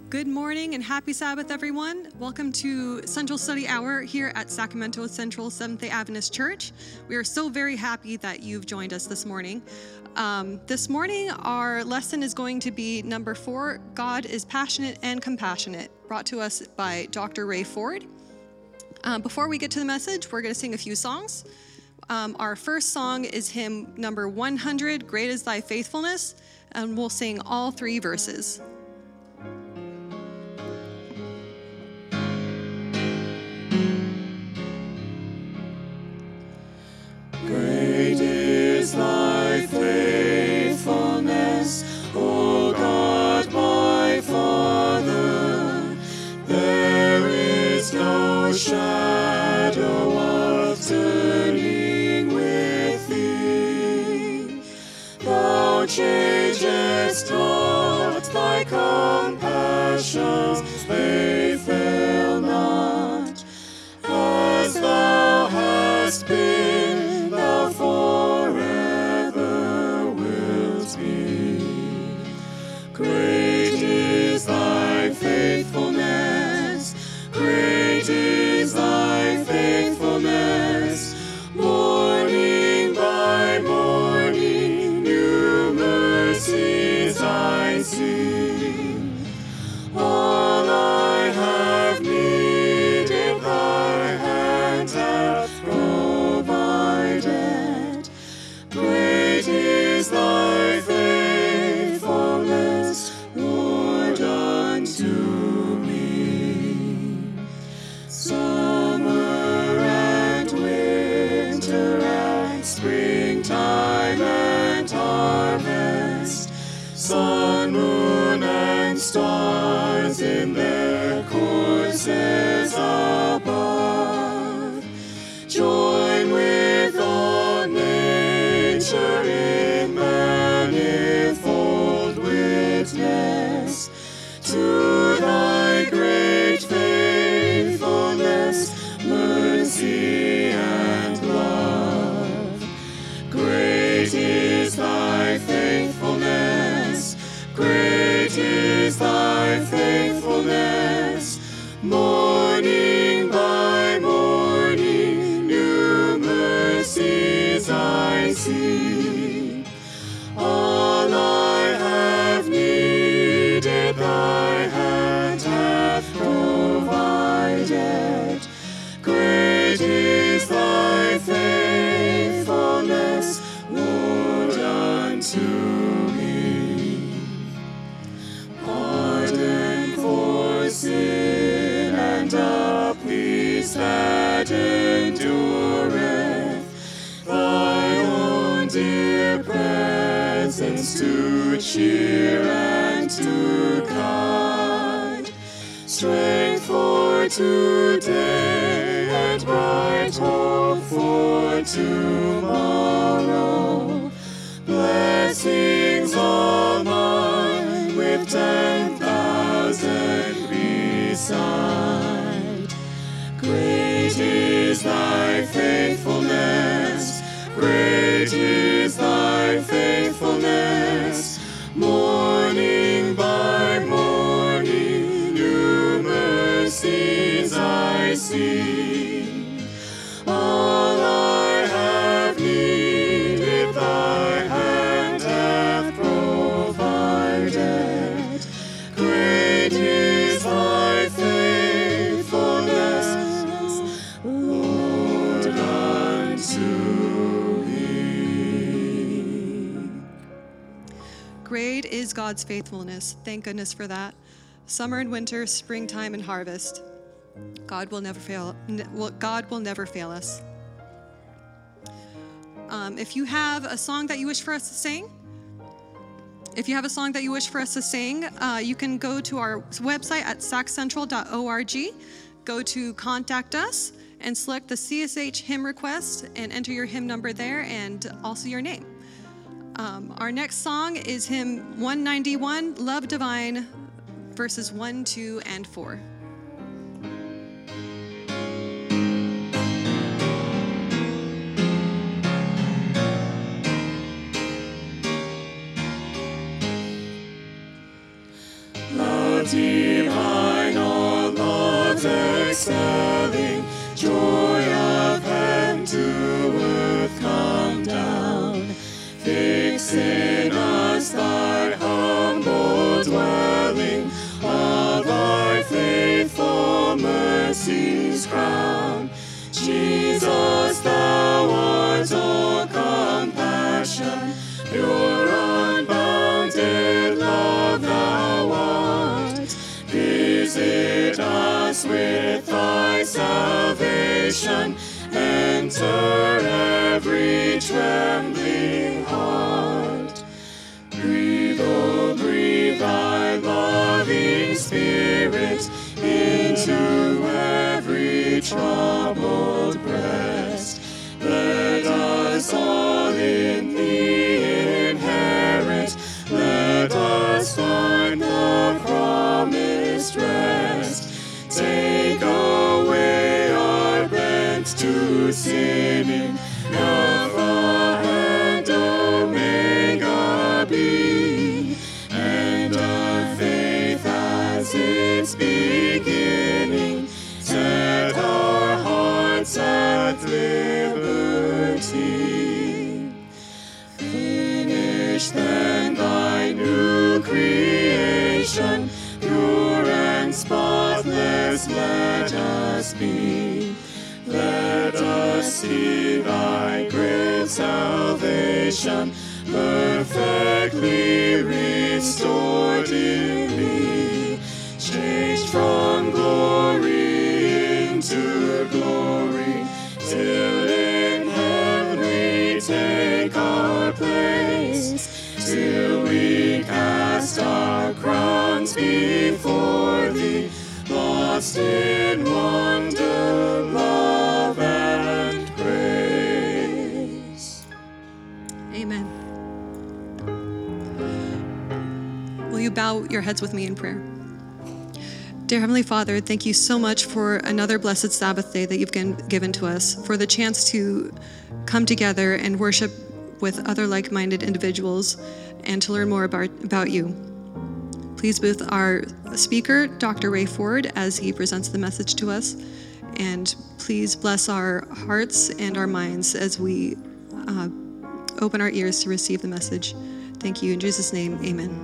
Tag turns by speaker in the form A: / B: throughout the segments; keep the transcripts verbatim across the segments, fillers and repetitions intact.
A: Good morning and happy Sabbath, everyone. Welcome to Central Study Hour here at Sacramento Central Seventh-day Adventist Church. We are so very happy that you've joined us this morning. Um, this morning, our lesson is going to be number four, God is Passionate and Compassionate, brought to us by Doctor Ray Ford. Uh, before we get to the message, we're going to sing a few songs. Um, our first song is hymn number one hundred, Great is Thy Faithfulness, and we'll sing all three verses.
B: Great is thy faithfulness, O God, my Father. There is no shadow of turning with thee. Thou changest not, thy compassions, they fail not. As thou hast been, forever wilt be. Great is thy faithfulness, great is thy faithfulness. Morning by morning, new mercies I see. All I have needed, thy hand hath provided. Great is thy faithfulness, Lord, unto me. Summer and winter and springtime and harvest, sun, moon, and stars in their courses above, join with all nature in manifold witness to thy great faithfulness, mercy, and love. Great is thy faithfulness, great is thy faithfulness. Morning by morning, new mercies I see. All I have needed, thy hand hath provided. Great is thy faithfulness, Lord, unto me. Pardon for sin and a peace that endureth, thy own dear presence to cheer and to guide, strength for today and bright hope for tomorrow, blessings all mine with ten thousand beside. Great is thy faithfulness, great is thy faithfulness. Morning by morning, new mercies I see. All I have needed, thy hand hath provided. Great is thy faithfulness, Lord, unto me.
A: Great is God's faithfulness. Thank goodness for that. Summer and winter, springtime and harvest. God will never fail. God will never fail us. Um, if you have a song that you wish for us to sing, if you have a song that you wish for us to sing, uh, you can go to our website at sac central dot org, go to Contact Us, and select the C S H hymn request and enter your hymn number there and also your name. Um, our next song is hymn one ninety-one, Love Divine, verses one, two, and four.
B: Love divine. excelling, joy of heaven to earth come down. Fix in us thy humble dwelling, of thy faithful mercies crown. Jesus, thou art all compassion, pure unbounded love thou art. Visit us with thy salvation, enter every trembling heart. Breathe, oh breathe thy loving spirit into every troubled breast. Let us all in thee inherit, let us find the promised rest. Take away our bent to sinning, Alpha and Omega be, and our faith as its beginning, set our hearts at liberty. Finish then thy new creation, pure and spotless let us be. Let us see thy great salvation, perfectly restored in thee, changed from glory into glory, till in heaven we take our place, till we cast our crowns before thee, lost in wonder, love, and grace.
A: Amen. Will you bow your heads with me in prayer? Dear Heavenly Father, thank you so much for another blessed Sabbath day that you've given to us, for the chance to come together and worship with other like-minded individuals and to learn more about, about you. Please be with our speaker, Doctor Ray Ford, as he presents the message to us. And please bless our hearts and our minds as we uh, open our ears to receive the message. Thank you. In Jesus' name, amen.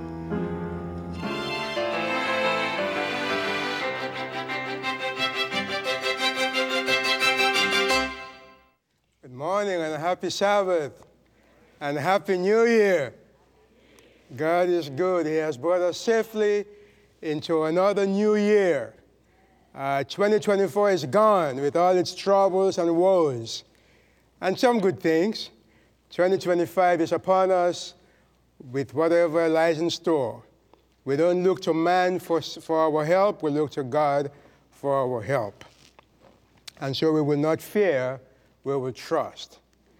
C: Good morning and happy Sabbath and happy New Year. God is good. He has brought us safely into another new year. Uh, twenty twenty-four is gone with all its troubles and woes, and some good things. twenty twenty-five is upon us with whatever lies in store. We don't look to man for, for our help. We look to God for our help. And so we will not fear, we will trust.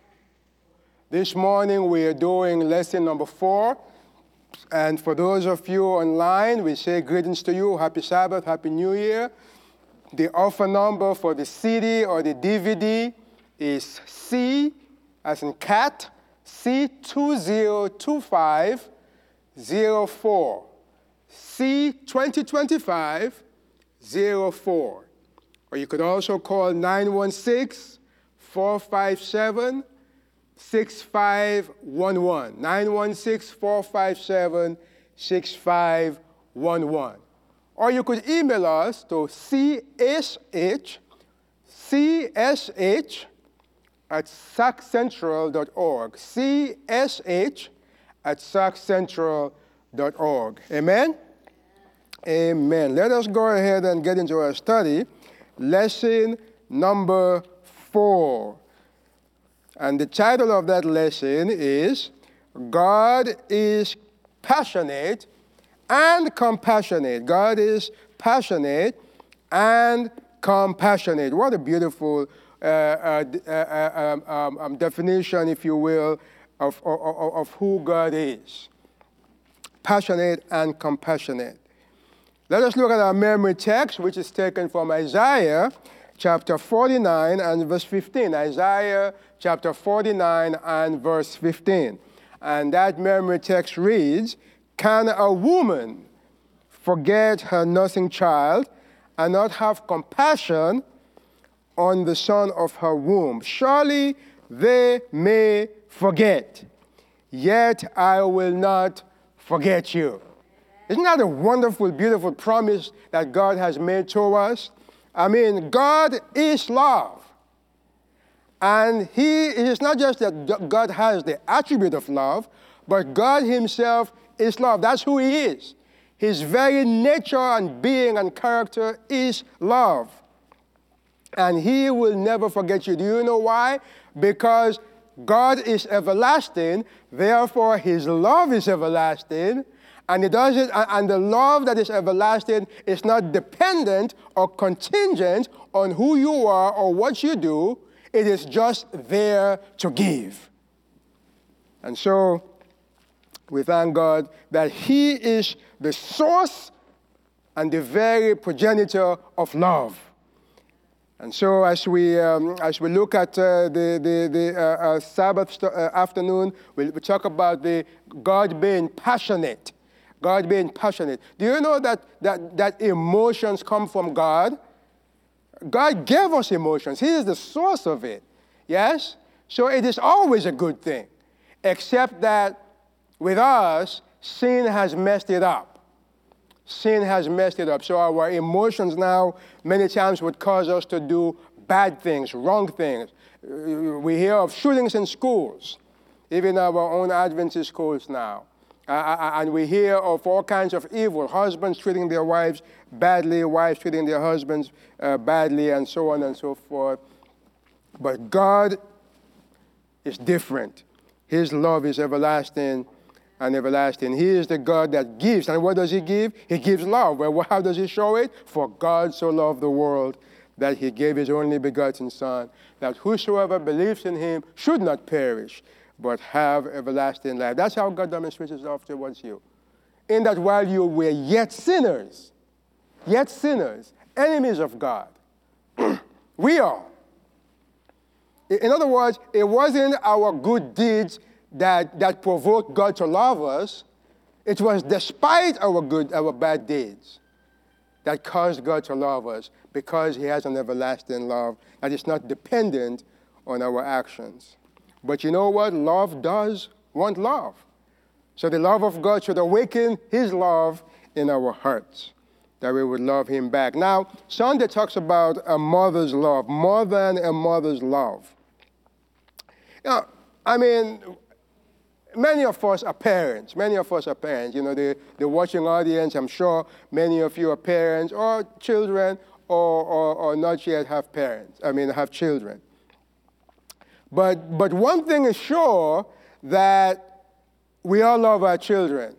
C: This morning we are doing lesson number four. And for those of you online, we say greetings to you. Happy Sabbath, Happy New Year. The offer number for the C D or the D V D is C, as in cat, C two zero two five zero four. C twenty twenty-five zero four. Or you could also call nine one six, four five seven, six five one one. nine one six, four five seven, six five one one. Or you could email us to C S H, C S H at sac central dot org. C S H at sac central dot org. Amen? Amen. Let us go ahead and get into our study. Lesson number four. And the title of that lesson is God is Passionate and Compassionate. God is passionate and compassionate. What a beautiful uh, uh, uh, um, um, definition, if you will, of, of, of who God is. Passionate and compassionate. Let us look at our memory text, which is taken from Isaiah chapter forty-nine and verse fifteen. Isaiah chapter forty-nine and verse fifteen. And that memory text reads, "Can a woman forget her nursing child and not have compassion on the son of her womb. Surely they may forget, yet I will not forget you. Isn't that a wonderful, beautiful promise that God has made to us? I mean, God is love. And he is not just that God has the attribute of love, but God himself is love. That's who he is. His very nature and being and character is love. And he will never forget you. Do you know why? Because God is everlasting, therefore his love is everlasting, and it does it, and the love that is everlasting is not dependent or contingent on who you are or what you do. It is just there to give. And so we thank God that he is the source and the very progenitor of love. And so as we, um, as we look at uh, the, the, the uh, uh, Sabbath st- uh, afternoon, we, we talk about the God being passionate. God being passionate. Do you know that, that, that emotions come from God? God gave us emotions. He is the source of it. Yes? So it is always a good thing. Except that with us, sin has messed it up. Sin has messed it up. So our emotions now many times would cause us to do bad things, wrong things. We hear of shootings in schools, even our own Adventist schools now. Uh, and we hear of all kinds of evil, husbands treating their wives badly, wives treating their husbands uh, badly, and so on and so forth. But God is different. His love is everlasting and everlasting. He is the God that gives. And what does he give? He gives love. Well, how does he show it? For God so loved the world that he gave his only begotten Son, that whosoever believes in him should not perish, but have everlasting life. That's how God demonstrates his love towards you. In that while you were yet sinners, yet sinners, enemies of God, we are. In other words, it wasn't our good deeds that, that provoked God to love us. It was despite our good, our bad deeds that caused God to love us, because he has an everlasting love that is not dependent on our actions. But you know what? Love does want love. So the love of God should awaken his love in our hearts, that we would love him back. Now, Sunday talks about a mother's love, more than a mother's love. You know, I mean, many of us are parents. Many of us are parents. You know, the, the watching audience, I'm sure many of you are parents or children or, or, or not yet have parents, I mean, have children. But, but one thing is sure, that we all love our children.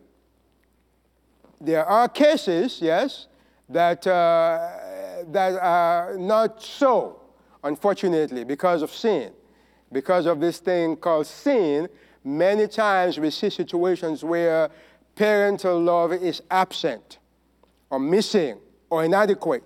C: There are cases, yes, that, uh, that are not so, unfortunately, because of sin. Because of this thing called sin, many times we see situations where parental love is absent or missing or inadequate.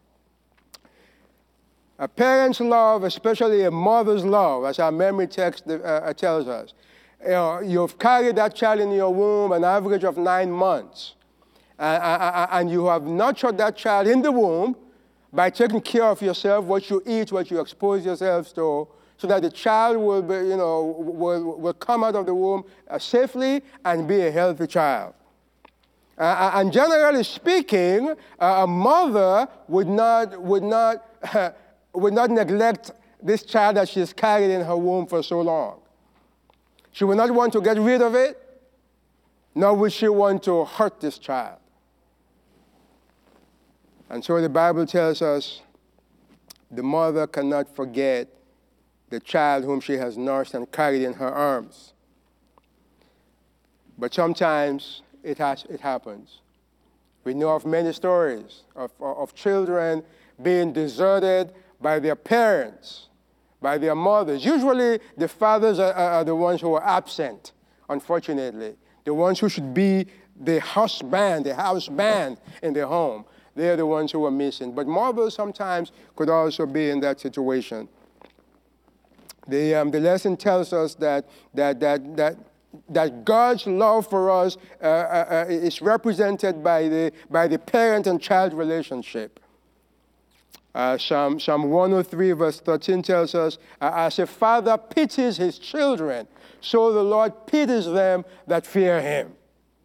C: A parent's love, especially a mother's love, as our memory text uh, tells us, you know, you've carried that child in your womb an average of nine months, uh, and you have nurtured that child in the womb by taking care of yourself, what you eat, what you expose yourselves to, so that the child will, be, you know, will, will come out of the womb uh, safely and be a healthy child. Uh, and generally speaking, uh, a mother would not, would not, uh, would not neglect this child that she's carried in her womb for so long. She would not want to get rid of it, nor would she want to hurt this child. And so the Bible tells us the mother cannot forget the child whom she has nursed and carried in her arms. But sometimes it, has, it happens. We know of many stories of, of children being deserted by their parents, by their mothers. Usually the fathers are, are the ones who are absent, unfortunately. The ones who should be the husband, the house band in the home. They're the ones who are missing. But mothers sometimes could also be in that situation. The, um, the lesson tells us that, that, that, that, that God's love for us uh, uh, is represented by the, by the parent and child relationship. Uh, Psalm, Psalm one oh three, verse thirteen tells us, uh, as a father pities his children, so the Lord pities them that fear him.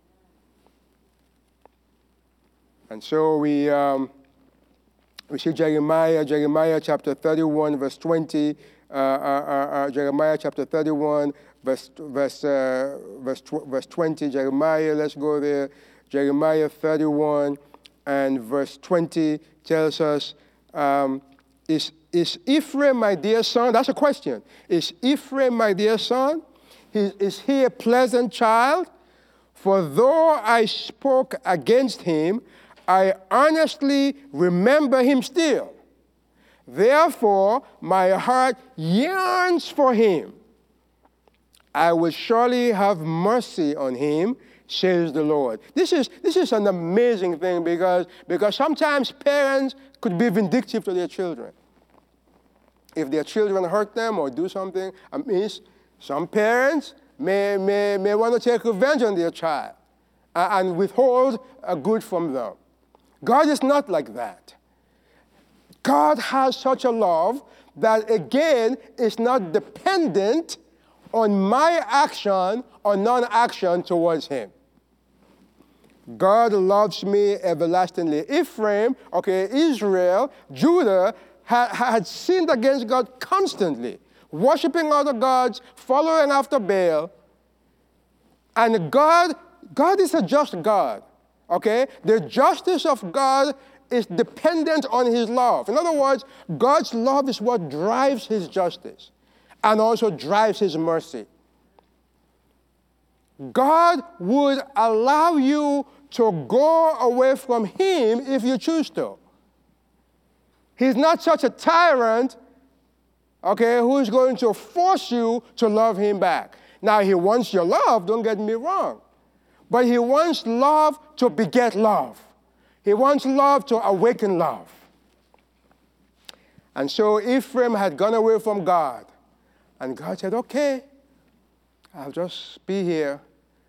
C: And so we, um, we see Jeremiah, Jeremiah chapter thirty-one, verse twenty, uh, uh, uh, Jeremiah chapter thirty-one, verse, verse, uh, verse, tw- verse twenty, Jeremiah, let's go there. Jeremiah thirty-one and verse twenty tells us, Um, is, is Ephraim my dear son? That's a question. Is Ephraim my dear son? Is, is he a pleasant child? For though I spoke against him, I honestly remember him still. Therefore, my heart yearns for him. I will surely have mercy on him, says the Lord. This is, this is an amazing thing because, because sometimes parents could be vindictive to their children. If their children hurt them or do something amiss, some parents may, may, may want to take revenge on their child and withhold a good from them. God is not like that. God has such a love that, again, is not dependent on my action or non-action towards him. God loves me everlastingly. Ephraim, okay, Israel, Judah, had, had sinned against God constantly, worshiping other gods, following after Baal. And God, God is a just God, okay? The justice of God is dependent on his love. In other words, God's love is what drives his justice and also drives his mercy. God would allow you to go away from him if you choose to. He's not such a tyrant, okay, who's going to force you to love him back. Now, he wants your love, don't get me wrong. But he wants love to beget love. He wants love to awaken love. And so Ephraim had gone away from God. And God said, okay, I'll just be here.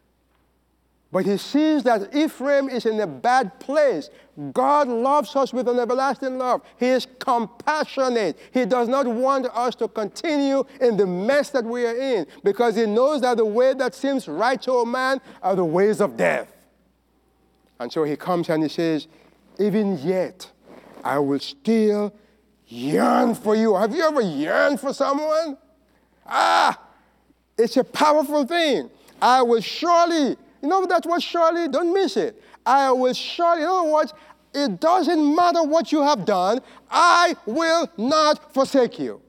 C: But he sees that Ephraim is in a bad place. God loves us with an everlasting love. He is compassionate. He does not want us to continue in the mess that we are in because he knows that the way that seems right to a man are the ways of death. And so he comes and he says, even yet, I will still yearn for you. Have you ever yearned for someone? Ah, it's a powerful thing. I will surely... You know that's what surely, don't miss it. I will surely, in other words, it doesn't matter what you have done, I will not forsake you.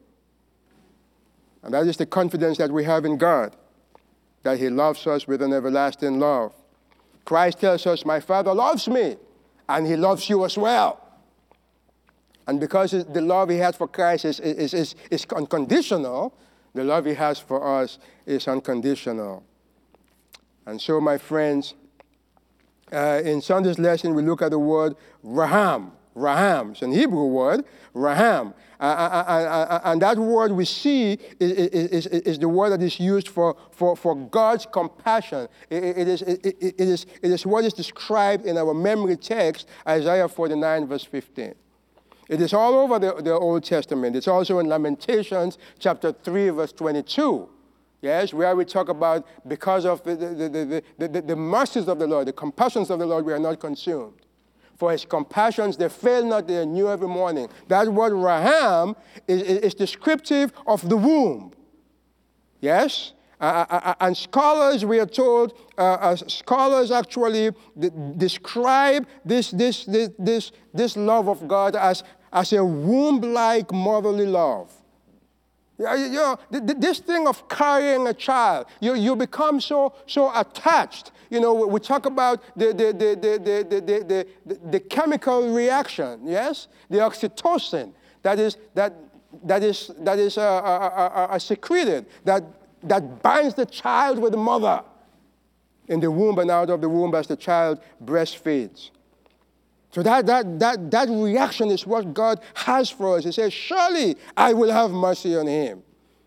C: And that is the confidence that we have in God, that he loves us with an everlasting love. Christ tells us, my Father loves me, and he loves you as well. And because the love he has for Christ is, is, is, is unconditional, the love he has for us is unconditional. And so, my friends, uh, in Sunday's lesson, we look at the word raham. Raham. It's an Hebrew word, raham. Uh, uh, uh, uh, and that word we see is, is, is the word that is used for, for, for God's compassion. It, it, is, it, it, is, it is what is described in our memory text, Isaiah forty-nine, verse fifteen. It is all over the, the Old Testament. It's also in Lamentations chapter three, verse twenty-two. Yes, where we talk about because of the, the, the, the, the, the mercies of the Lord, the compassions of the Lord, we are not consumed. For his compassions, they fail not, they are new every morning. That word raham is, is, is descriptive of the womb. Yes? Uh, uh, and scholars, we are told, uh, uh, scholars actually d- describe this, this, this, this, this love of God as, as a womb-like motherly love. You know, this thing of carrying a child, you, you become so, so attached. You know, we talk about the, the, the, the, the, the, the, the chemical reaction, yes? The oxytocin that is, that, that is, that is uh, uh, uh, uh, secreted, that, that binds the child with the mother in the womb and out of the womb as the child breastfeeds. So that, that, that, that reaction is what God has for us. He says, surely I will have mercy on him.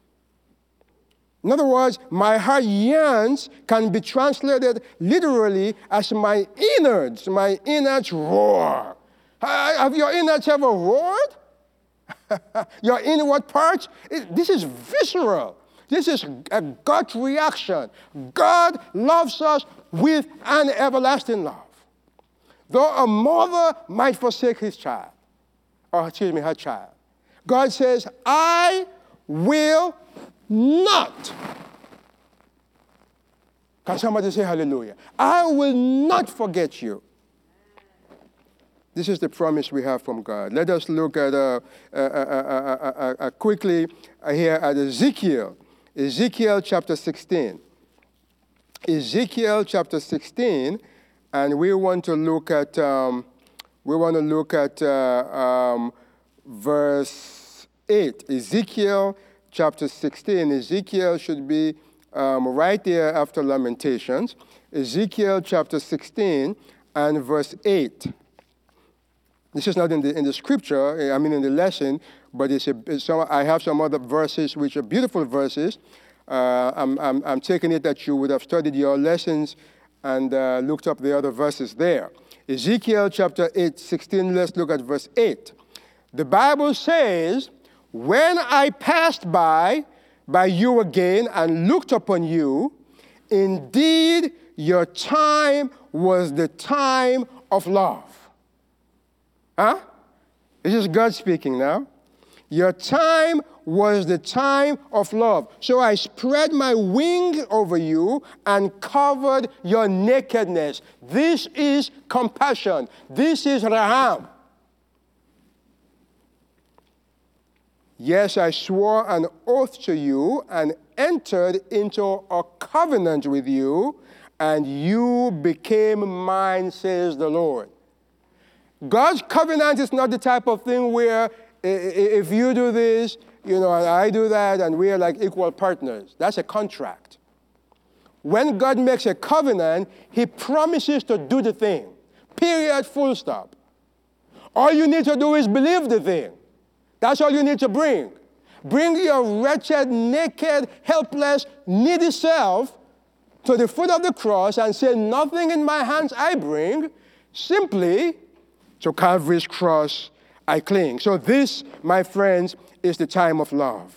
C: In other words, my heart yearns can be translated literally as my innards, my innards roar. Have your innards ever roared? Your inward parts, it, this is visceral. This is a gut reaction. God loves us with an everlasting love. Though a mother might forsake his child, or excuse me, her child, God says, I will not. Can somebody say hallelujah? I will not forget you. This is the promise we have from God. Let us look at uh, uh, uh, uh, uh, uh, quickly here at Ezekiel. Ezekiel chapter sixteen. Ezekiel chapter sixteen, and we want to look at um, we want to look at uh, um, verse eight. Ezekiel chapter sixteen. Ezekiel should be um, right there after Lamentations. Ezekiel chapter sixteen and verse eight. This is not in the in the scripture, I mean in the lesson, but it's a, it's some, I have some other verses which are beautiful verses. Uh, I'm, I'm, I'm taking it that you would have studied your lessons and uh, looked up the other verses there. Ezekiel chapter eight, sixteen, let's look at verse eight. The Bible says, when I passed by, by you again and looked upon you, indeed your time was the time of love. Huh? This is God speaking now. Your time was the time of love. So I spread my wing over you and covered your nakedness. This is compassion. This is raham. Yes, I swore an oath to you and entered into a covenant with you, and you became mine, says the Lord. God's covenant is not the type of thing where if you do this, you know, and I do that, and we are like equal partners. That's a contract. When God makes a covenant, he promises to do the thing. Period, full stop. All you need to do is believe the thing. That's all you need to bring. Bring your wretched, naked, helpless, needy self to the foot of the cross and say, nothing in my hands I bring, simply to Calvary's cross I cling. So this, my friends, is the time of love.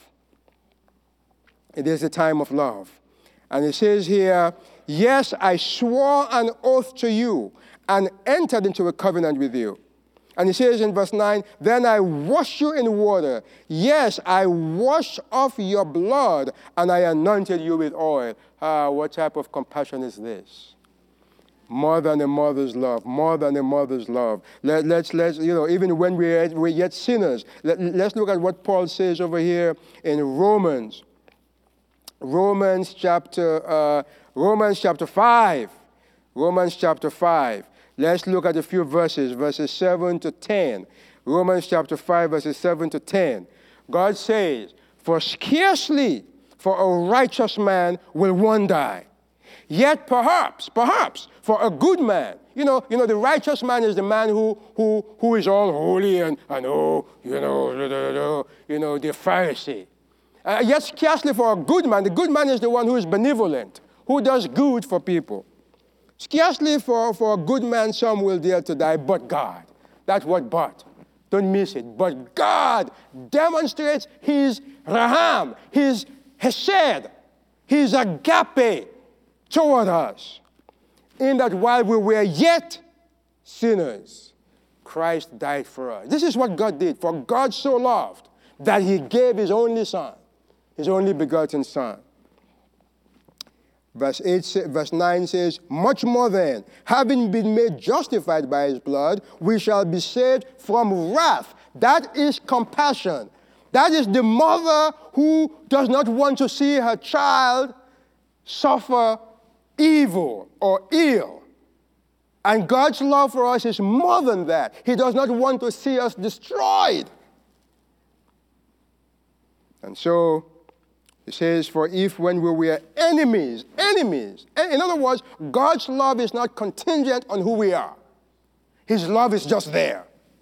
C: It is the time of love. And it says here, yes, I swore an oath to you and entered into a covenant with you. And it says in verse nine, then I washed you in water. Yes, I washed off your blood and I anointed you with oil. Ah, what type of compassion is this? More than a mother's love, more than a mother's love. Let, let's, let's, you know, even when we're, we're yet sinners, let, let's look at what Paul says over here in Romans. Romans chapter, uh, Romans chapter five. Romans chapter five. Let's look at a few verses, verses seven to ten. Romans chapter five, verses seven to ten. God says, for scarcely for a righteous man will one die. Yet perhaps, perhaps, for a good man, you know, you know, the righteous man is the man who who who is all holy and, and oh, you know, you know, the Pharisee. Uh, yet scarcely for a good man. The good man is the one who is benevolent, who does good for people. Scarcely for, for a good man some will dare to die, but God. That's what but. Don't miss it. But God demonstrates his raham, his hesed, his agape toward us, in that while we were yet sinners, Christ died for us. This is what God did. For God so loved that he gave his only son, his only begotten son. Verse eight, verse nine says, much more then, having been made justified by his blood, we shall be saved from wrath. That is compassion. That is the mother who does not want to see her child suffer evil or ill. And God's love for us is more than that. He does not want to see us destroyed. And so, it says, for if when we were enemies, enemies, in other words, God's love is not contingent on who we are. His love is just there.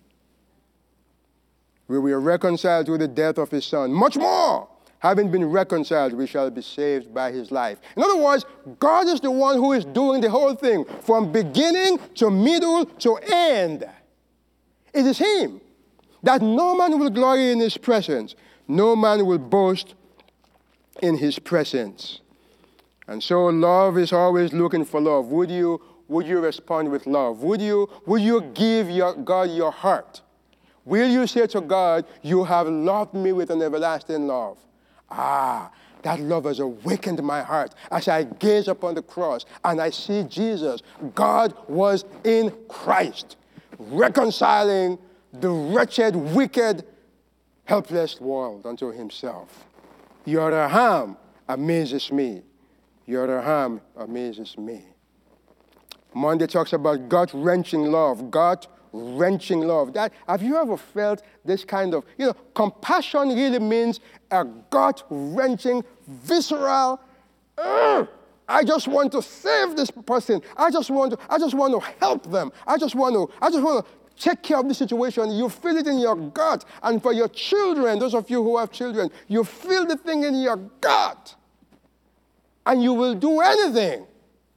C: We were reconciled through the death of his son. Much more, having been reconciled, we shall be saved by his life. In other words, God is the one who is doing the whole thing, from beginning to middle to end. It is him. that no man will glory in his presence. No man will boast in his presence. And so love is always looking for love. Would you, would you respond with love? Would you, would you give your, God your heart? Will you say to God, you have loved me with an everlasting love? Ah, that love has awakened my heart as I gaze upon the cross and I see Jesus. God was in Christ, reconciling the wretched, wicked, helpless world unto himself. Your Raham amazes me. Your Raham amazes me. Monday talks about gut-wrenching love. Gut-wrenching love. That, have you ever felt this kind of, you know, compassion really means a gut-wrenching, visceral, uh, I just want to save this person. I just want to, I just want to help them. I just want to, I just want to take care of the situation. You feel it in your gut. And for your children, those of you who have children, you feel the thing in your gut. And you will do anything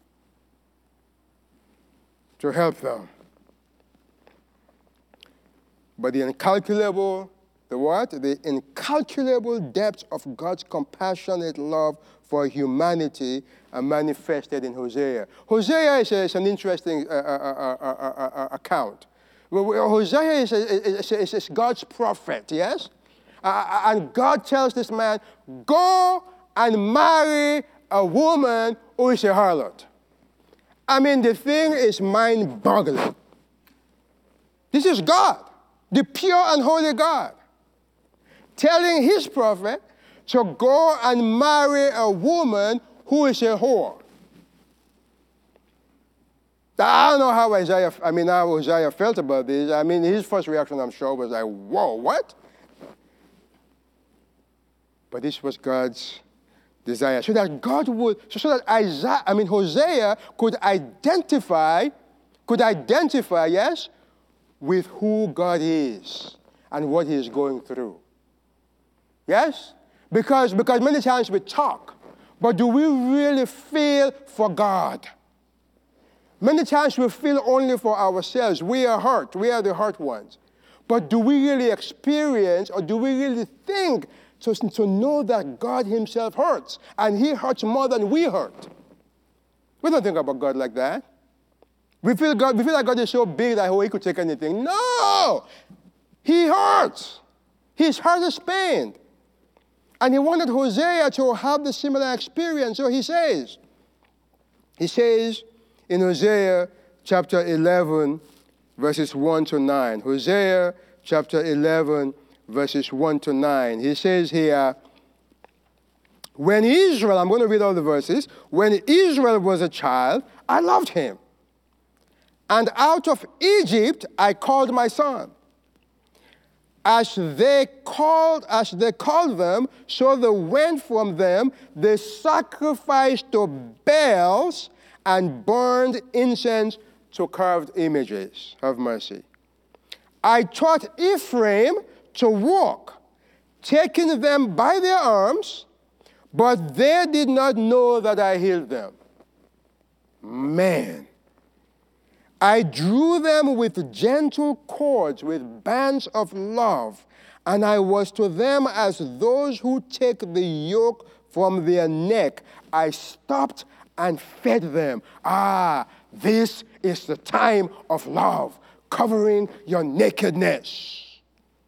C: to help them. But the incalculable, the what? The incalculable depth of God's compassionate love for humanity are manifested in Hosea. Hosea is, a, is an interesting uh, uh, uh, uh, uh, account. Hosea is, is, is, is God's prophet, yes? Uh, and God tells this man, go and marry a woman who is a harlot. I mean, the thing is mind-boggling. This is God, the pure and holy God, telling his prophet to go and marry a woman who is a whore. I don't know how Isaiah, I mean, how Isaiah felt about this. I mean, his first reaction, I'm sure, was like, whoa, what? But this was God's desire, so that God would, so, so that Isaiah, I mean, Hosea could identify, could identify, yes, with who God is and what he is going through. Yes? Because, because many times we talk, but do we really feel for God? Many times we feel only for ourselves. We are hurt. We are the hurt ones. But do we really experience, or do we really think to, to know that God himself hurts, and he hurts more than we hurt? We don't think about God like that. We feel, God, we feel like God is so big that oh, he could take anything. No! He hurts. His heart is pained. And he wanted Hosea to have the similar experience. So he says, he says in Hosea chapter eleven, verses one to nine. Hosea chapter eleven, verses one to nine. He says here, when Israel, I'm going to read all the verses, when Israel was a child, I loved him. And out of Egypt I called my son. As they called, as they called them, so they went from them. They sacrificed to Baals and burned incense to carved images. Have mercy. I taught Ephraim to walk, taking them by their arms, but they did not know that I healed them. Man. I drew them with gentle cords, with bands of love, and I was to them as those who take the yoke from their neck. I stopped and fed them. Ah, this is the time of love, covering your nakedness.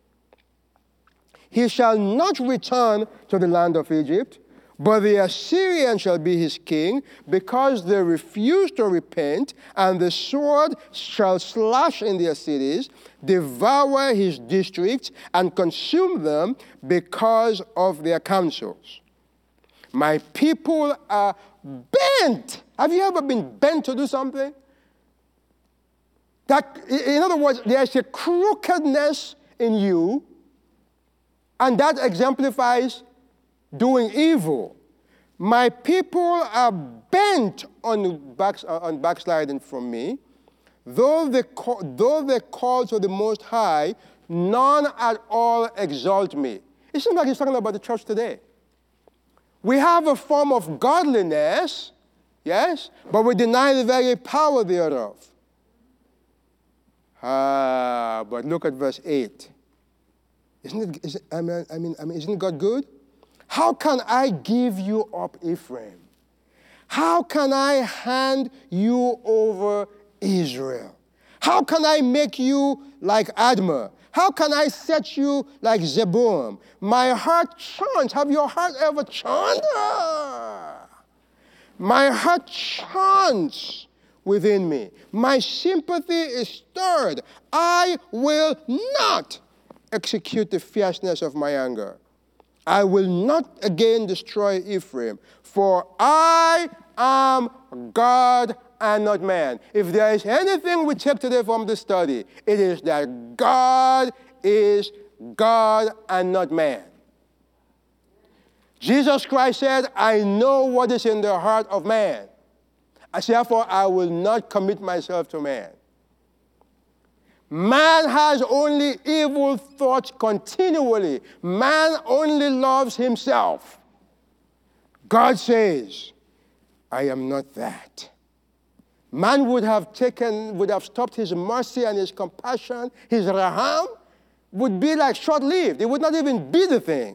C: He shall not return to the land of Egypt, but the Assyrian shall be his king, because they refuse to repent, and the sword shall slash in their cities, devour his districts, and consume them because of their counsels. My people are bent. Have you ever been bent to do something? That, in other words, there's a crookedness in you, and that exemplifies doing evil. My people are bent on, back, on backsliding from me. Though they, call, though they call to the Most High, none at all exalt me. It seems like he's talking about the church today. We have a form of godliness, yes, but we deny the very power thereof. Ah, but look at verse eight. Isn't it, is it, I mean, I mean, I mean, isn't God good? How can I give you up, Ephraim? How can I hand you over Israel? How can I make you like Admah? How can I set you like Zeboim? My heart churns. Have your heart ever churned? My heart churns within me. My sympathy is stirred. I will not execute the fierceness of my anger. I will not again destroy Ephraim, for I am God and not man. If there is anything we take today from the study, it is that God is God and not man. Jesus Christ said, I know what is in the heart of man. Therefore, I will not commit myself to man. Man has only evil thoughts continually. Man only loves himself. God says, I am not that. Man would have taken, would have stopped his mercy and his compassion. His raham would be like short-lived. It would not even be the thing.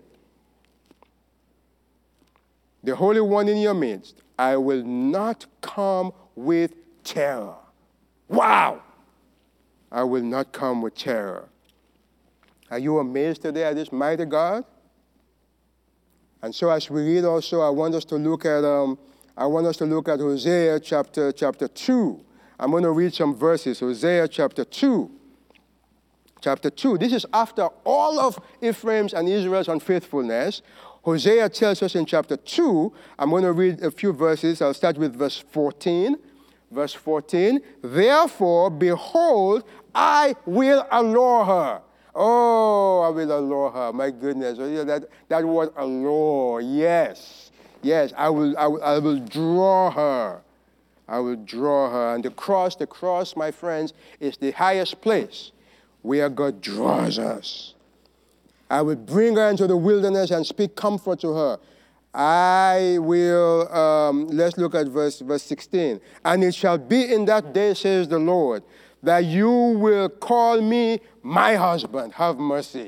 C: The Holy One in your midst, I will not come with terror. Wow! I will not come with terror. Are you amazed today at this mighty God? And so as we read also, I want us to look at um, I want us to look at Hosea chapter chapter two. I'm going to read some verses. Hosea chapter two. Chapter two. This is after all of Ephraim's and Israel's unfaithfulness. Hosea tells us in chapter two, I'm going to read a few verses. I'll start with verse fourteen. Verse fourteen, therefore, behold, I will allure her. Oh, I will allure her. My goodness. That, that word allure, yes. Yes, I will, I will, I will draw her. I will draw her. And the cross, the cross, my friends, is the highest place where God draws us. I will bring her into the wilderness and speak comfort to her. I will, um, let's look at verse, verse sixteen. And it shall be in that day, says the Lord, that you will call me my husband. Have mercy.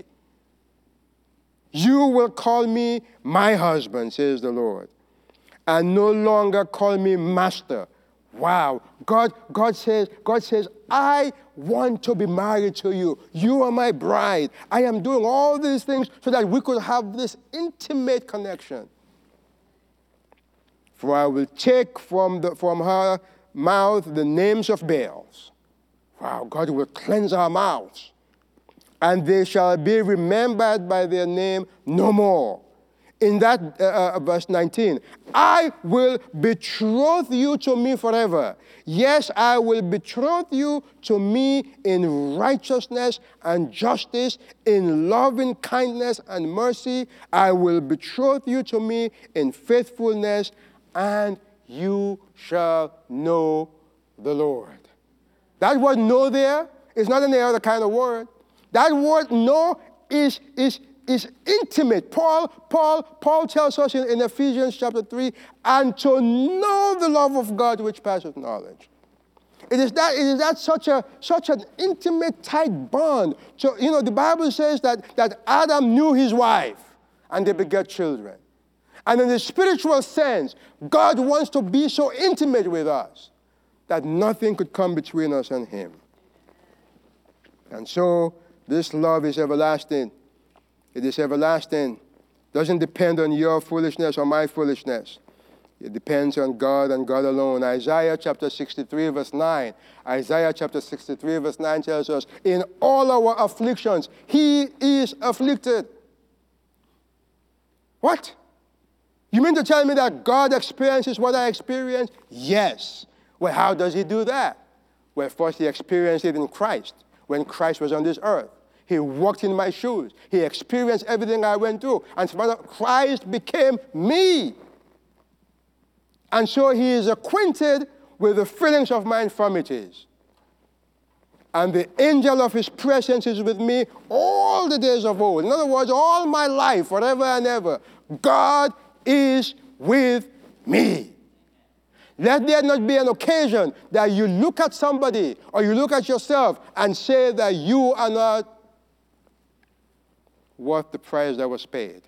C: You will call me my husband, says the Lord, and no longer call me master. Wow. God, God says, God says, I want to be married to you. You are my bride. I am doing all these things so that we could have this intimate connection. For I will take from, the, from her mouth the names of Baals. Wow, God will cleanse our mouths. And they shall be remembered by their name no more. In that, uh, uh, verse nineteen, I will betroth you to me forever. Yes, I will betroth you to me in righteousness and justice, in loving kindness and mercy. I will betroth you to me in faithfulness, and you shall know the Lord. That word know there is not any other kind of word. That word know is, is, is intimate. Paul, Paul, Paul tells us in, in Ephesians chapter three, and to know the love of God which passeth knowledge. It is that, it is that such a such an intimate, tight bond. So, you know, the Bible says that, that Adam knew his wife, and they begat children. And in the spiritual sense, God wants to be so intimate with us that nothing could come between us and him. And so, this love is everlasting. It is everlasting. Doesn't depend on your foolishness or my foolishness. It depends on God and God alone. Isaiah chapter sixty-three, verse nine. Isaiah chapter sixty-three, verse nine tells us, in all our afflictions, he is afflicted. What? You mean to tell me that God experiences what I experience? Yes. Well, how does he do that? Well, first he experienced it in Christ. When Christ was on this earth, he walked in my shoes. He experienced everything I went through. And so Christ became me. And so he is acquainted with the feelings of my infirmities. And the angel of his presence is with me all the days of old. In other words, all my life, forever and ever, God is with me. Let there not be an occasion that you look at somebody or you look at yourself and say that you are not worth the price that was paid.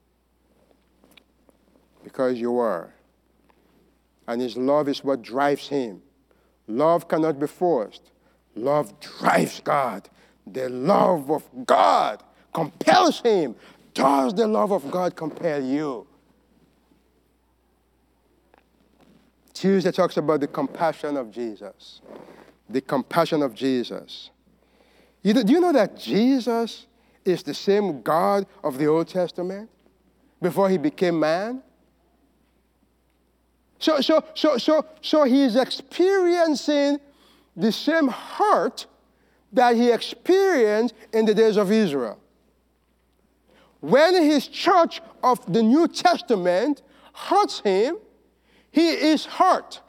C: Because you were. And his love is what drives him. Love cannot be forced. Love drives God. The love of God compels him. Does the love of God compel you? Tuesday talks about the compassion of Jesus. The compassion of Jesus. You know, do you know that Jesus is the same God of the Old Testament before he became man? So, so, so, so, so he is experiencing the same hurt that he experienced in the days of Israel. When his church of the New Testament hurts him, he is hurt.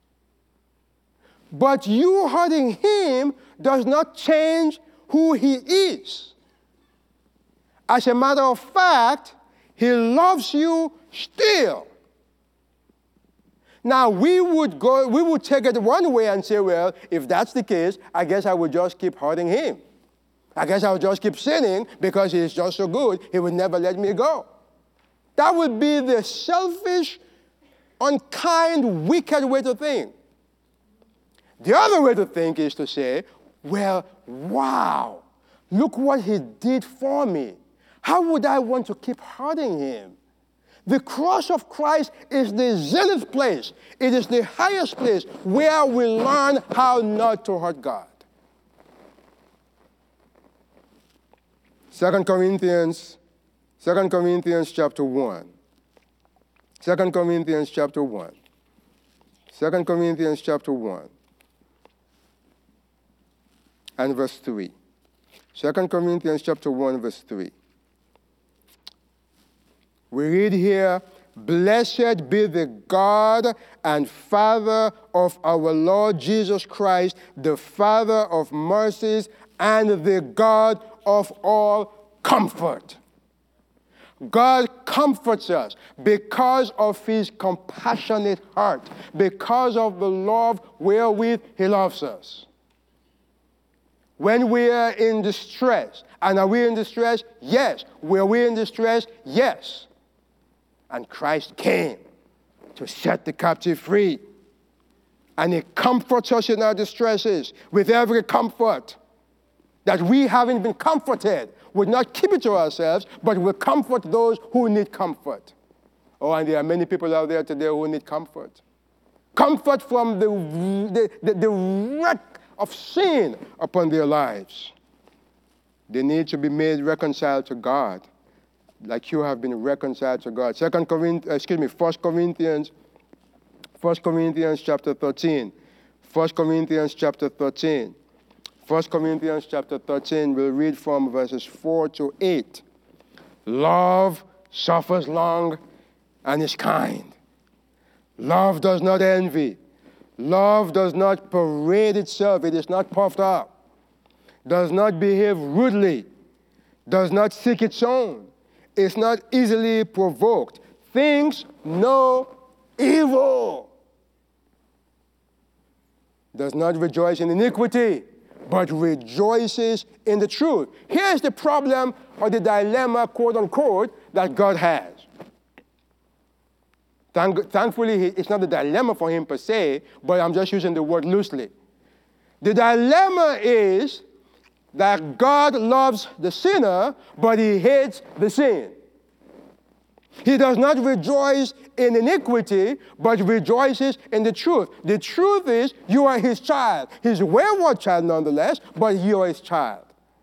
C: But you hurting him does not change who he is. As a matter of fact, he loves you still. Now, we would go, we would take it one way and say, well, if that's the case, I guess I would just keep hurting him. I guess I would just keep sinning because he's just so good, he would never let me go. That would be the selfish, unkind, wicked way to think. The other way to think is to say, well, wow, look what he did for me. How would I want to keep hurting him? The cross of Christ is the zenith place. It is the highest place where we learn how not to hurt God. Second Corinthians, Second Corinthians chapter one. Second Corinthians chapter one. Second Corinthians chapter one. And verse three. Second Corinthians chapter one, verse three. We read here, blessed be the God and Father of our Lord Jesus Christ, the Father of mercies and the God of all comfort. God comforts us because of his compassionate heart, because of the love wherewith he loves us. When we are in distress, and are we in distress? Yes. Were we in distress? Yes. And Christ came to set the captive free. And he comforts us in our distresses with every comfort that we, having been comforted, would not keep it to ourselves, but will comfort those who need comfort. Oh, and there are many people out there today who need comfort. Comfort from the, the, the, the wreck of sin upon their lives. They need to be made reconciled to God, like you have been reconciled to God. Second Corinthians, excuse me, First Corinthians, First Corinthians chapter thirteen. First Corinthians chapter thirteen. First Corinthians chapter thirteen, we'll read from verses four to eight. Love suffers long and is kind. Love does not envy. Love does not parade itself. It is not puffed up. Does not behave rudely. Does not seek its own. Is not easily provoked. Thinks no evil. Does not rejoice in iniquity, but rejoices in the truth. Here's the problem or the dilemma, quote unquote, that God has. Thank, thankfully, it's not a dilemma for him per se, but I'm just using the word loosely. The dilemma is that God loves the sinner, but he hates the sin. He does not rejoice in iniquity, but rejoices in the truth. The truth is, you are his child. He's a wayward child nonetheless, but you are his child.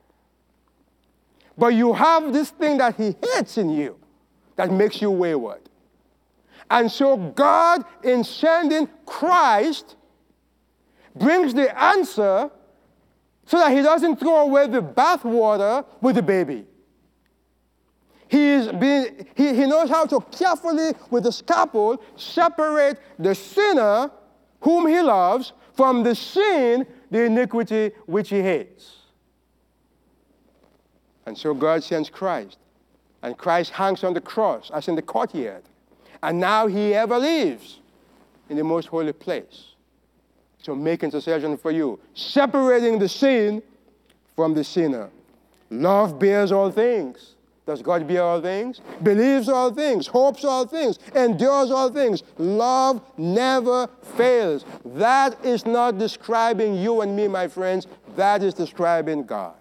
C: But you have this thing that he hates in you that makes you wayward. And so God, in sending Christ, brings the answer so that he doesn't throw away the bathwater with the baby. He, is being, he, he knows how to carefully, with the scalpel, separate the sinner whom he loves from the sin, the iniquity which he hates. And so God sends Christ. And Christ hangs on the cross, as in the courtyard. And now he ever lives in the most holy place to make intercession for you, separating the sin from the sinner. Love bears all things, Does God bear all things? Believes all things, hopes all things, endures all things. Love never fails. That is not describing you and me, my friends. That is describing God.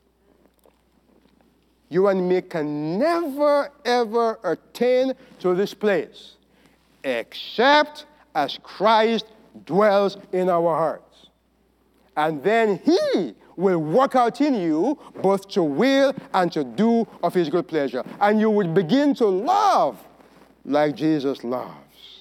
C: You and me can never, ever attain to this place except as Christ dwells in our hearts. And then He will work out in you both to will and to do of His good pleasure. And you will begin to love like Jesus loves.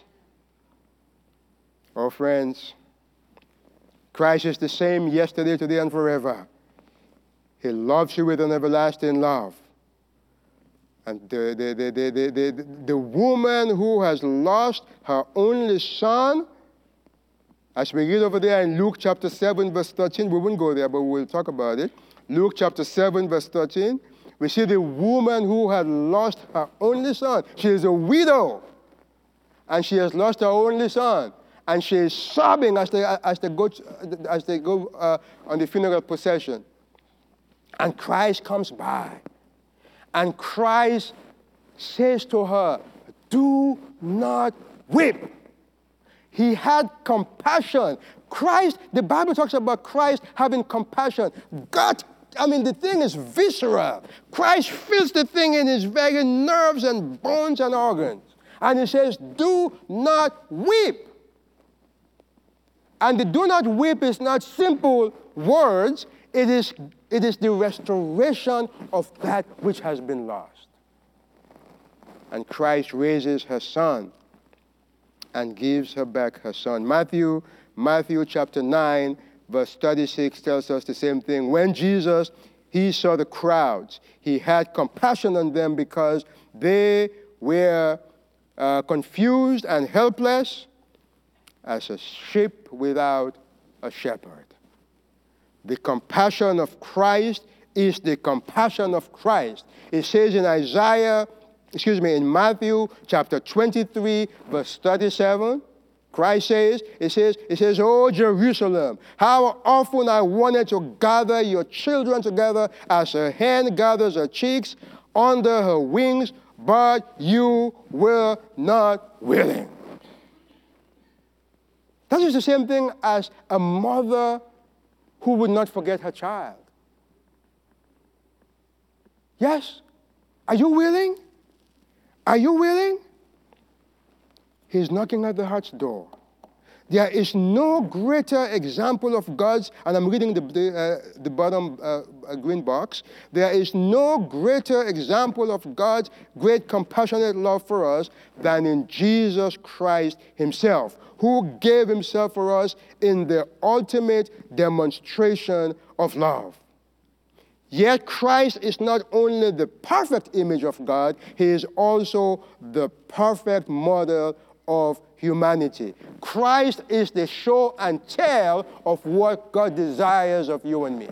C: Oh, friends, Christ is the same yesterday, today, and forever. He loves you with an everlasting love. And the, the, the, the, the, the, the woman who has lost her only son, as we read over there in Luke chapter seven, verse thirteen, we won't go there, but we'll talk about it. Luke chapter seven, verse thirteen, we see the woman who had lost her only son. She is a widow, and she has lost her only son. And she is sobbing as they, as they go, as they go uh, on the funeral procession. And Christ comes by. And Christ says to her, do not weep. He had compassion. Christ, the Bible talks about Christ having compassion. God, I mean, the thing is visceral. Christ feels the thing in his very nerves and bones and organs. And he says, do not weep. And the do not weep is not simple words. It is, it is the restoration of that which has been lost. And Christ raises her son and gives her back her son. Matthew, Matthew chapter nine, verse thirty-six tells us the same thing. When Jesus, he saw the crowds, he had compassion on them because they were uh, confused and helpless as a sheep without a shepherd. The compassion of Christ is the compassion of Christ. It says in Isaiah, excuse me, in Matthew chapter twenty-three, verse thirty-seven, Christ says, it says, it says, oh, Jerusalem, how often I wanted to gather your children together as a hen gathers her chicks under her wings, but you were not willing. That is the same thing as a mother who would not forget her child. Yes? Are you willing? Are you willing? He's knocking at the heart's door. There is no greater example of God's, and I'm reading the, the, uh, the bottom uh, green box, there is no greater example of God's great compassionate love for us than in Jesus Christ himself, who gave himself for us in the ultimate demonstration of love. Yet Christ is not only the perfect image of God, he is also the perfect model of humanity. Christ is the show and tell of what God desires of you and me.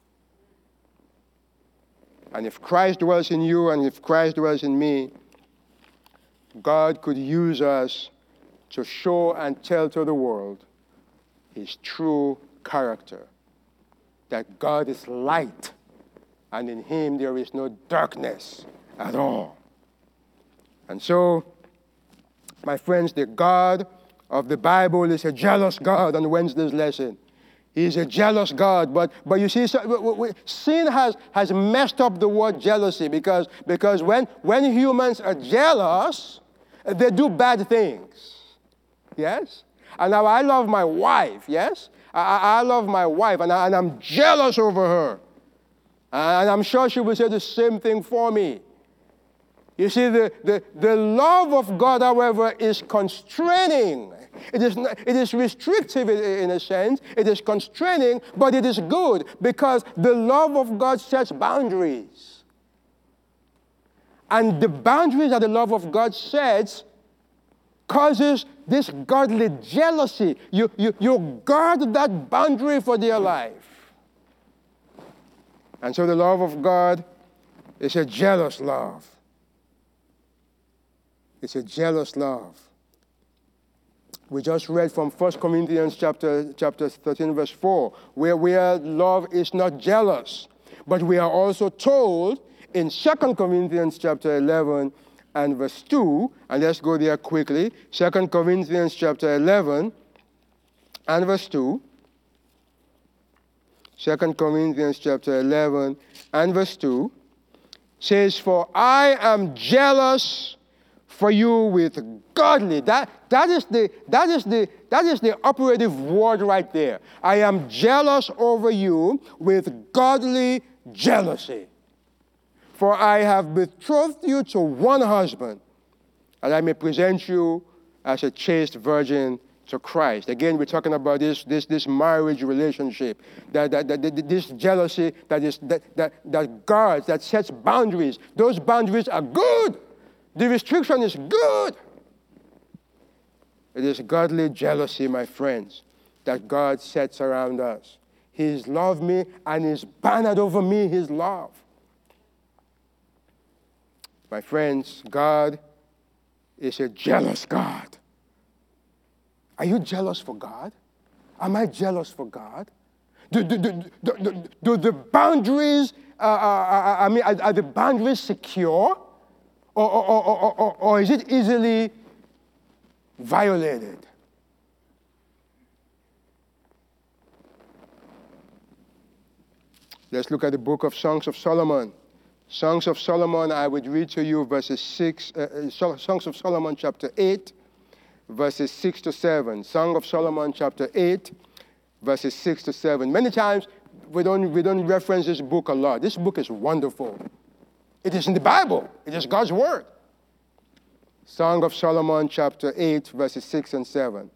C: And if Christ dwells in you and if Christ dwells in me, God could use us to show and tell to the world his true character, that God is light, and in him there is no darkness at all. And so, my friends, the God of the Bible is a jealous God on Wednesday's lesson. He is a jealous God, but, but you see, so, sin has, has messed up the word jealousy because, because when, when humans are jealous, they do bad things. Yes? And now I love my wife, yes? I, I love my wife, and, I, and I'm jealous over her. And I'm sure she will say the same thing for me. You see, the, the, the love of God, however, is constraining. It is, not, it is restrictive in a sense. It is constraining, but it is good because the love of God sets boundaries. And the boundaries that the love of God sets causes this godly jealousy. You, you, you guard that boundary for dear life. And so the love of God is a jealous love. It's a jealous love. We just read from First Corinthians chapter, chapter thirteen, verse four, where, where love is not jealous. But we are also told in Second Corinthians chapter eleven and verse two, and let's go there quickly. Second Corinthians chapter eleven and verse two. Second Corinthians chapter eleven and verse two says, "For I am jealous for you with godly." That, that, is the, that, is the, that is the operative word right there. I am jealous over you with godly jealousy. For I have betrothed you to one husband, that I may present you as a chaste virgin to Christ. Again, we're talking about this, this, this marriage relationship, that, that, that, this jealousy that, is, that, that, that guards, that sets boundaries. Those boundaries are good. The restriction is good. It is godly jealousy, my friends, that God sets around us. He's loved me and He's bannered over me His love. My friends, God is a jealous God. Are you jealous for God? Am I jealous for God? Do, do, do, do, do, do the boundaries, uh, uh, I mean, are, are the boundaries secure? Or, or, or, or, or is it easily violated? Let's look at the book of Songs of Solomon. Songs of Solomon, I would read to you verses six, uh, Songs of Solomon chapter eight, verses six to seven. Song of Solomon chapter eight, verses six to seven. Many times we don't, we don't reference this book a lot. This book is wonderful. It is in the Bible. It is God's word. Song of Solomon chapter eight, verses six and seven.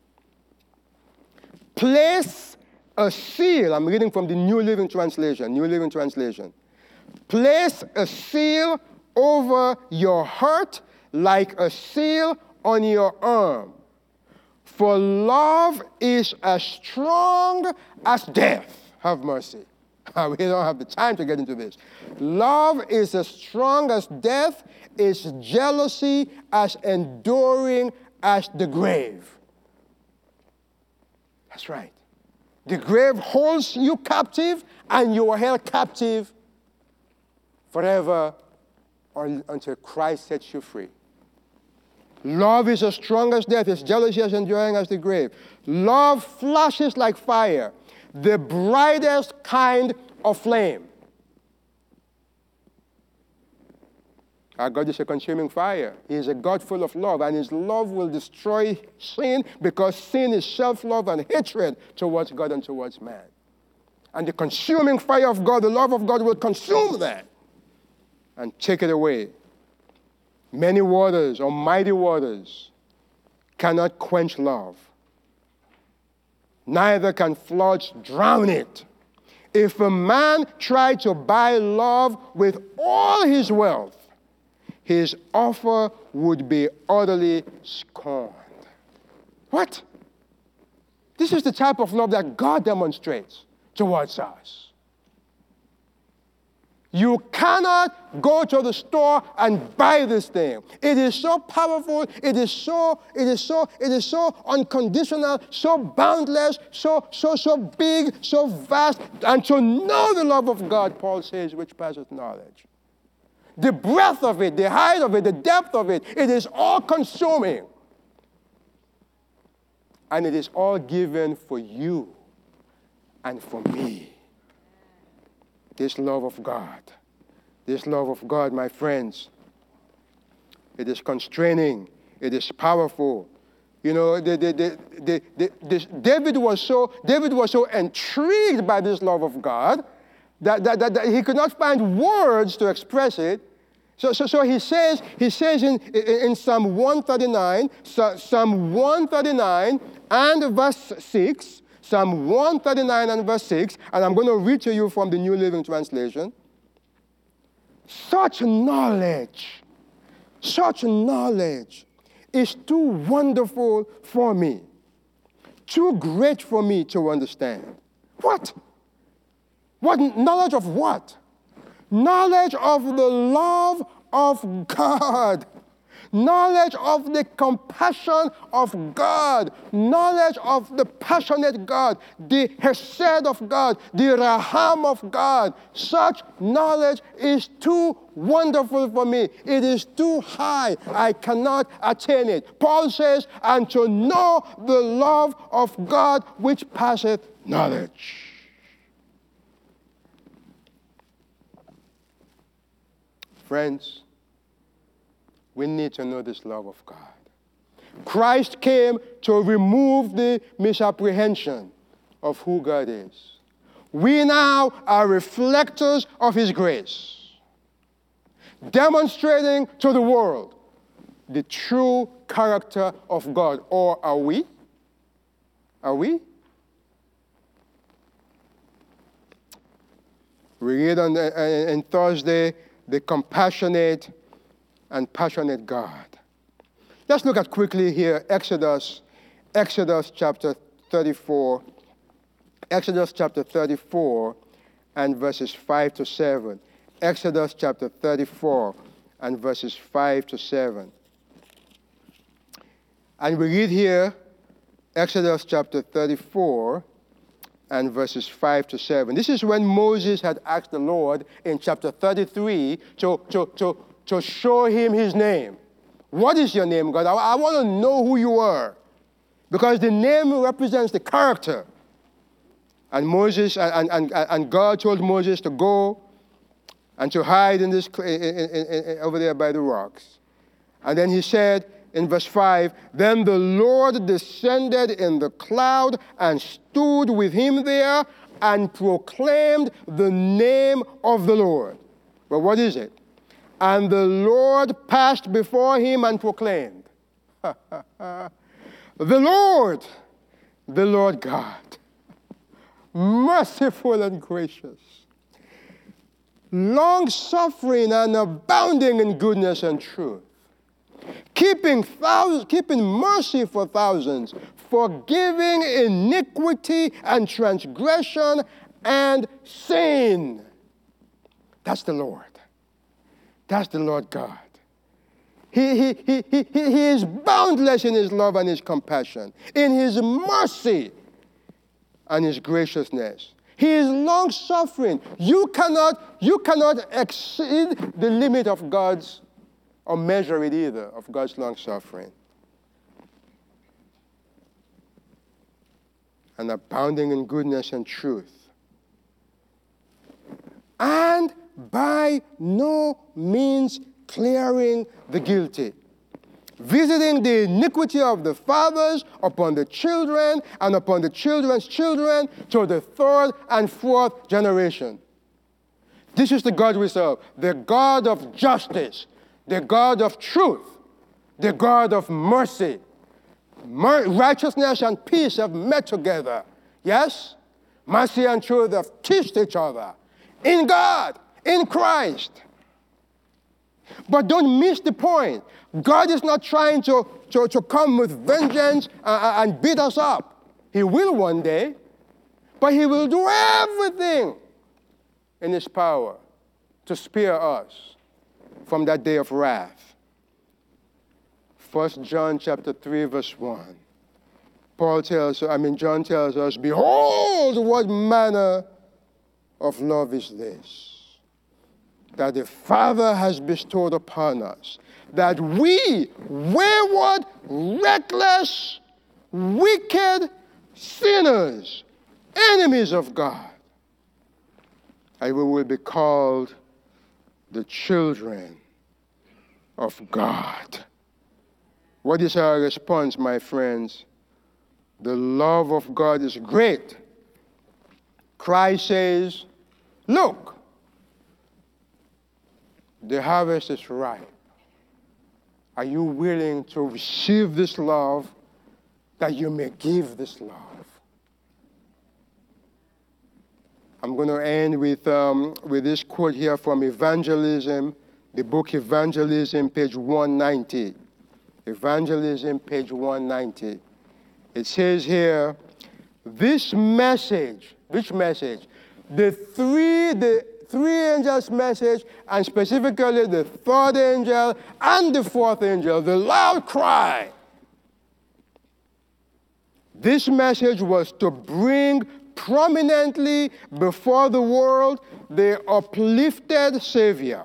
C: Place a seal. I'm reading from the New Living Translation. New Living Translation. Place a seal over your heart like a seal on your arm. For love is as strong as death. Have mercy. We don't have the time to get into this. Love is as strong as death. Its jealousy as enduring as the grave. That's right. The grave holds you captive, and you are held captive forever or until Christ sets you free. Love is as strong as death. Its jealousy as enduring as the grave. Love flashes like fire, the brightest kind of flame. Our God is a consuming fire. He is a God full of love, and His love will destroy sin because sin is self-love and hatred towards God and towards man. And the consuming fire of God, the love of God, will consume that and take it away. Many waters or mighty waters cannot quench love. Neither can floods drown it. If a man tried to buy love with all his wealth, his offer would be utterly scorned. What? This is the type of love that God demonstrates towards us. You cannot go to the store and buy this thing. It is so powerful, it is so, it is so, it is so unconditional, so boundless, so, so, so big, so vast. And to know the love of God, Paul says, which passes knowledge. The breadth of it, the height of it, the depth of it, it is all consuming. And it is all given for you and for me. This love of God, this love of God, my friends, it is constraining, it is powerful. You know, the, the, the, the, the, this, David was so David was so intrigued by this love of God that, that, that, that he could not find words to express it. So, so, so he says, he says in, in, in Psalm one thirty-nine, Psalm one thirty-nine and verse six, Psalm one thirty-nine and verse six, and I'm going to read to you from the New Living Translation. Such knowledge, such knowledge is too wonderful for me, too great for me to understand. What? What knowledge of what? Knowledge of the love of God. knowledge of the compassion of God, knowledge of the passionate God, the hesed of God, the raham of God. Such knowledge is too wonderful for me. It is too high. I cannot attain it. Paul says, and to know the love of God which passeth knowledge. Friends, we need to know this love of God. Christ came to remove the misapprehension of who God is. We now are reflectors of His grace, demonstrating to the world the true character of God. Or are we? Are we? We read on the, uh, in Thursday, the compassionate and passionate God. Let's look at quickly here Exodus, Exodus chapter thirty-four, Exodus chapter thirty-four and verses five to seven. Exodus chapter thirty-four and verses five to seven. And we read here Exodus chapter thirty-four and verses five to seven. This is when Moses had asked the Lord in chapter thirty-three to, to, to, to show him his name. What is your name, God? I, I want to know who you are. Because the name represents the character. And Moses and, and, and God told Moses to go and to hide in this in, in, in, over there by the rocks. And then he said, in verse five, then the Lord descended in the cloud and stood with him there and proclaimed the name of the Lord. But what is it? And the Lord passed before him and proclaimed, the Lord, the Lord God, merciful and gracious, long-suffering and abounding in goodness and truth, keeping thousands, keeping mercy for thousands, forgiving iniquity and transgression and sin. That's the Lord. That's the Lord God. He, he, he, he, he is boundless in his love and his compassion, in his mercy and his graciousness. He is long-suffering. You cannot, you cannot exceed the limit of God's, or measure it either, of God's long-suffering. And abounding in goodness and truth. And by no means clearing the guilty, visiting the iniquity of the fathers upon the children and upon the children's children to the third and fourth generation. This is the God we serve, the God of justice, the God of truth, the God of mercy. Mer- righteousness and peace have met together. Yes? Mercy and truth have kissed each other. In God, in Christ. But don't miss the point. God is not trying to, to, to come with vengeance uh, and beat us up. He will one day, but he will do everything in his power to spare us from that day of wrath. First John chapter three, verse one. Paul tells, I mean, John tells us, behold, what manner of love is this, that the Father has bestowed upon us, that we, wayward, reckless, wicked sinners, enemies of God, and we will be called the children of God. What is our response, my friends? The love of God is great. Christ says, look, the harvest is ripe. Are you willing to receive this love that you may give this love? I'm going to end with, um, with this quote here from Evangelism, the book Evangelism, page one ninety. Evangelism, page one ninety. It says here, this message, which message? The three, the three angels' message, and specifically the third angel and the fourth angel, the loud cry. This message was to bring prominently before the world the uplifted Savior,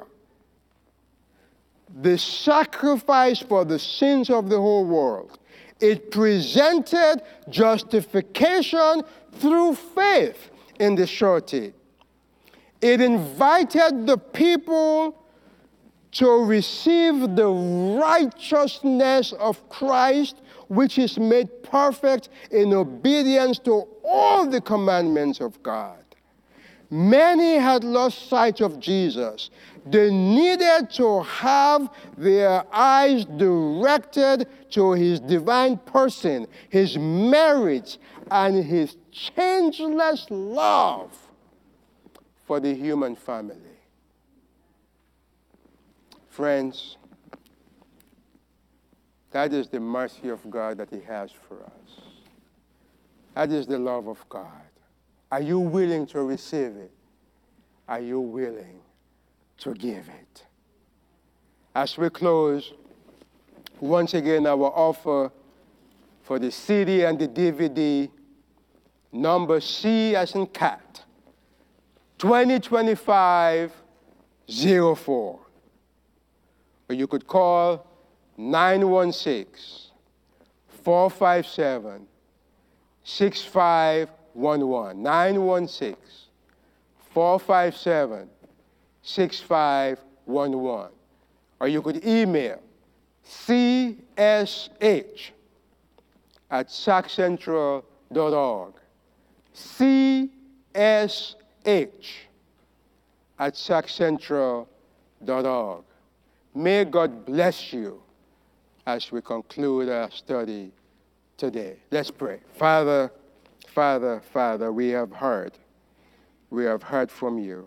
C: the sacrifice for the sins of the whole world. It presented justification through faith in the surety. It invited the people to receive the righteousness of Christ, which is made perfect in obedience to all the commandments of God. Many had lost sight of Jesus. They needed to have their eyes directed to his divine person, his merits, and his changeless love for the human family. Friends, that is the mercy of God that he has for us. That is the love of God. Are you willing to receive it? Are you willing to give it? As we close, once again, our offer for the C D and the D V D, number C as in cat, twenty twenty-five oh four. Or you could call nine one six, four five seven, six five one one. nine one six, four five seven, six five one one. Or you could email C S H at sac central dot org. C S H at sac central dot org. May God bless you as we conclude our study today. Let's pray. Father, Father, Father, we have heard. We have heard from you.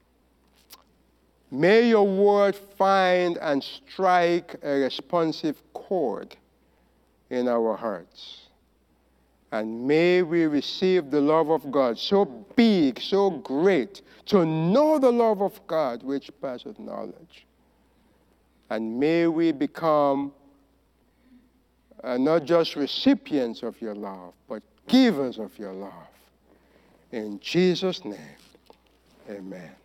C: May your word find and strike a responsive chord in our hearts. And may we receive the love of God so big, so great, to know the love of God which passeth knowledge. And may we become uh, not just recipients of your love, but givers of your love. In Jesus' name, amen.